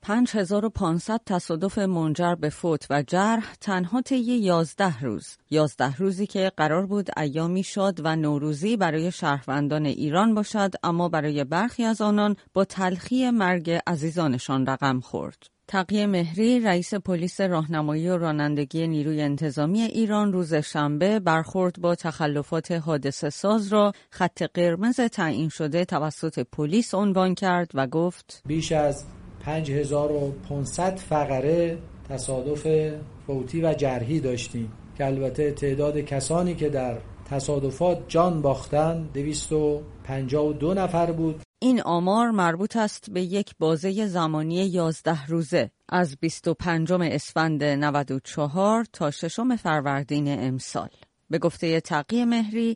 5500 تصادف منجر به فوت و جرح تنها طی 11 روز. 11 روزی که قرار بود ایامی شاد و نوروزی برای شهروندان ایران باشد، اما برای برخی از آنان با تلخی مرگ عزیزانشان رقم خورد. تقی مهری، رئیس پلیس راهنمایی و رانندگی نیروی انتظامی ایران، روز شنبه برخورد با تخلفات حادثه ساز را خط قرمز تعیین شده توسط پلیس عنوان کرد و گفت: بیش از 5500 فقره تصادف فوتی و جرحی داشتیم که البته تعداد کسانی که در تصادفات جان باختند 252 نفر بود. این آمار مربوط است به یک بازه زمانی 11 روزه از 25 اسفند 94 تا 6 فروردین امسال. به گفته تقی مهری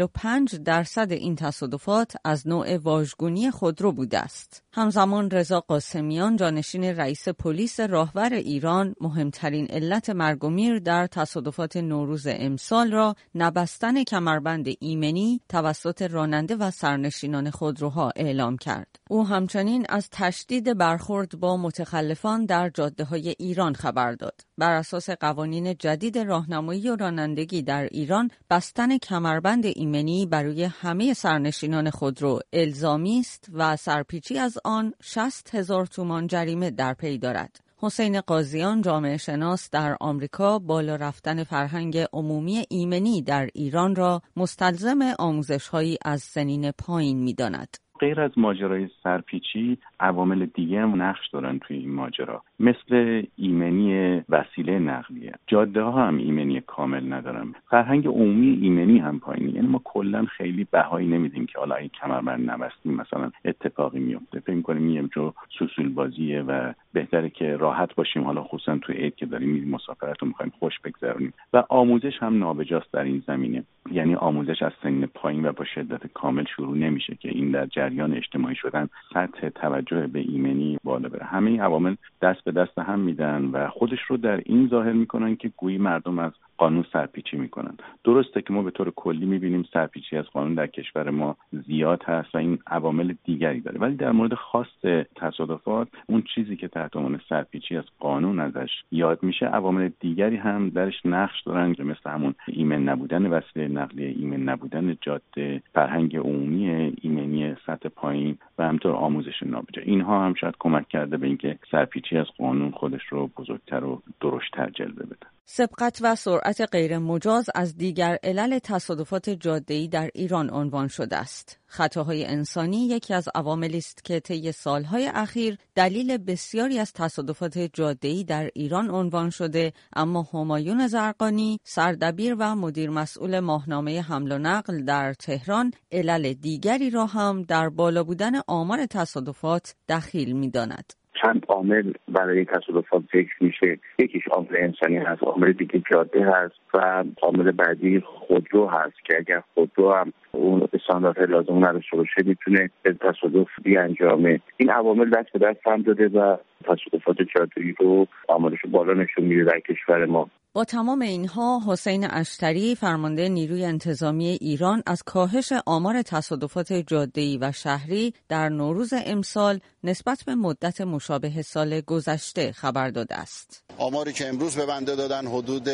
45% این تصادفات از نوع واژگونی خودرو بوده است. همزمان رضا قاسمیان، جانشین رئیس پلیس راهور ایران، مهمترین علت مرگ و میر در تصادفات نوروز امسال را نبستن کمربند ایمنی توسط راننده و سرنشینان خودروها اعلام کرد. او همچنین از تشدید برخورد با متخلفان در جاده‌های ایران خبر داد. بر اساس قوانین جدید راهنمایی و رانندگی در ایران، بستن کمربند ایمنی برای همه سرنشینان خودرو الزامی است و سرپیچی از آن 60,000 تومان جریمه در پی دارد. حسین قاضیان، جامعه شناس در آمریکا، بالا رفتن فرهنگ عمومی ایمنی در ایران را مستلزم آموزش‌هایی از سنین پایین می‌داند. غیر از ماجرای سرپیچی، عوامل دیگه هم نقش دارن توی این ماجرا، مثل ایمنی وسیله نقلیه. جاده ها هم ایمنی کامل ندارن. فرهنگ عمومی ایمنی هم پایینه. یعنی ما کلا خیلی بهایی نمیدیم که حالا این کمربند نبستیم مثلا اتفاقی میفته. فکر می‌کنیم یه جو سوسول بازیه و بهتره که راحت باشیم، حالا خصوصا توی عید که داریم مسافرت رو می‌خوایم خوش بگذرونیم. و آموزش هم نابجاست در این زمینه. یعنی آموزش از سن پایین و با شدت کامل شروع نمیشه که این در جریان اجتماعی شدن سطح توجه به ایمنی بالا بره. همه این عوامل دست به دست هم میدن و خودش رو در این ظاهر میکنن که گویی مردم از قانون سرپیچی میکنن. درسته که ما به طور کلی میبینیم سرپیچی از قانون در کشور ما زیاد هست و این عوامل دیگری داره، ولی در مورد خاص تصادفات اون چیزی که تحت عنوان سرپیچی از قانون ازش یاد میشه، عوامل دیگری هم درش نقش دارن، مثل همون ایمن نبودن وسیله نقلیه، ایمن نبودن جاده، فرهنگ عمومی ایمنی سطح پایین و همینطور آموزش نابجا. اینها هم شاید کمک کرده به اینکه سرپیچی از قانون خودش رو بزرگتر و درشت‌تر جلوه بده. سبقت و سرعت غیر مجاز از دیگر علل تصادفات جاده‌ای در ایران عنوان شده است. خطاهای انسانی یکی از عواملی است که طی سالهای اخیر دلیل بسیاری از تصادفات جاده‌ای در ایران عنوان شده، اما همایون زرقانی، سردبیر و مدیر مسئول ماهنامه حمل و نقل در تهران، علل دیگری را هم در بالا بودن آمار تصادفات دخیل می‌داند. چند عامل برای تصادفات ذکر میشه. یکیش عامل انسانی هست، عامل دیگه جاده هست و عامل بعدی خودرو هست که اگر خودرو هم اون استاندارد لازم نداشته باشه میتونه به تصادف بیانجامه. این عوامل دست به دست هم داده و تصادفات جاده‌ای رو عاملش بالا نشون میده در کشور ما. با تمام اینها، حسین اشتری، فرمانده نیروی انتظامی ایران، از کاهش آمار تصادفات جاده‌ای و شهری در نوروز امسال نسبت به مدت مشابه سال گذشته خبر داده است. آماری که امروز به بنده دادن حدود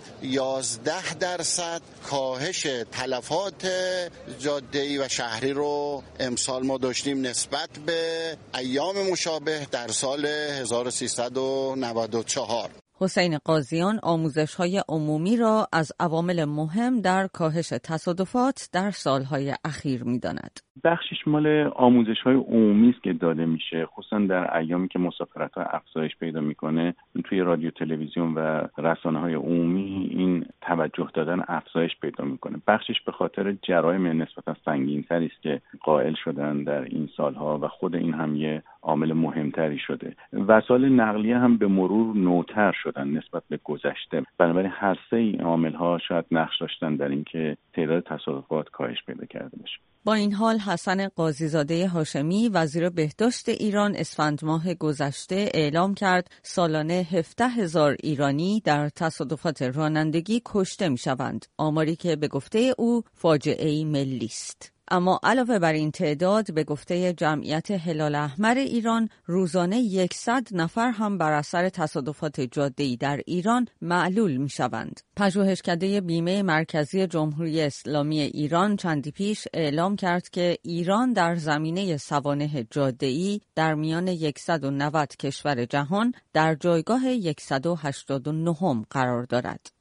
11% کاهش تلفات جاده‌ای و شهری رو امسال ما داشتیم نسبت به ایام مشابه در سال 1394. حسین قاضیان آموزش‌های عمومی را از عوامل مهم در کاهش تصادفات در سالهای اخیر می‌داند. بخشش مال آموزش‌های عمومی است که داده میشه، خصوصا در ایامی که مسافرت‌ها افزایش پیدا می‌کنه. توی رادیو، تلویزیون و رسانه‌های عمومی این توجه دادن افزایش پیدا می‌کنه. بخشش به خاطر جرایم نسبتاً سنگین‌تری است که قائل شدن در این سال‌ها و خود این هم یه عامل مهمتری شده. وسایل نقلیه هم به مرور نوتر شدن نسبت به گذشته. بنابراین هر سه این عامل‌ها شاید نقش داشتن در اینکه تعداد تصادفات کاهش پیدا کرده باشه. با این حال حسن قاضیزاده هاشمی، وزیر بهداشت ایران، اسفند ماه گذشته اعلام کرد سالانه 17,000 ایرانی در تصادفات رانندگی کشته می‌شوند، آماری که به گفته او فاجعه‌ای ملی است. اما علاوه بر این تعداد به گفته جمعیت هلال احمر ایران روزانه 100 نفر هم بر اثر تصادفات جاده‌ای در ایران معلول می‌شوند. پژوهشکده بیمه مرکزی جمهوری اسلامی ایران چندی پیش اعلام کرد که ایران در زمینه سوانح جاده‌ای در میان 190 کشور جهان در جایگاه 189 قرار دارد.